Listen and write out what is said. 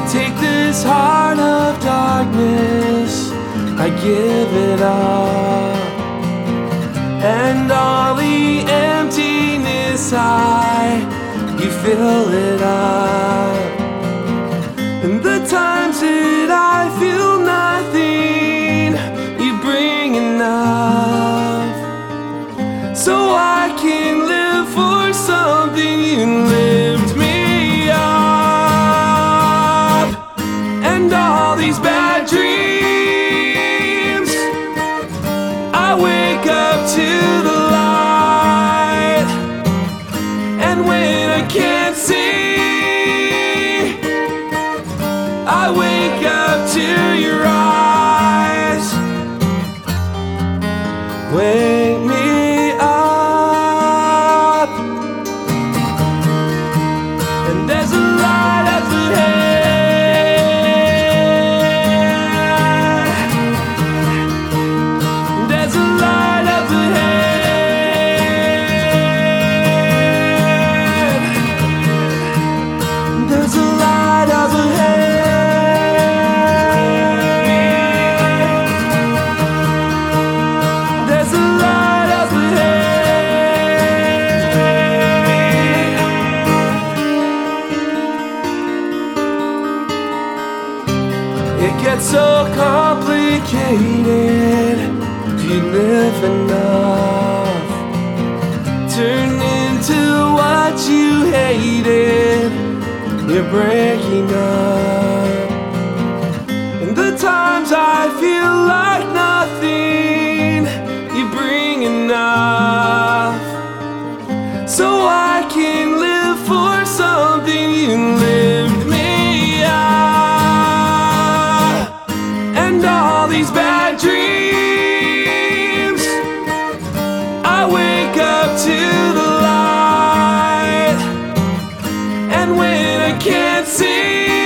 Take this heart of darkness, I give it up, and all the emptiness you fill it up. And the times that I feel nothing, you bring enough, so I can live for something. You lift me up, and all these bad dreams, I wake up to the light. And when I can't see, I wake up to your eyes. Wake me up, and there's a light up ahead. There's a light up ahead. There's a light up ahead. There's a light up ahead. It gets so complicated if you live enough. Turn into what you hated, you're breaking up. And the times I feel like nothing, you bring enough, so I can live for something. You lift me up, and all these bad dreams, I wake up to the light. And when I can't see,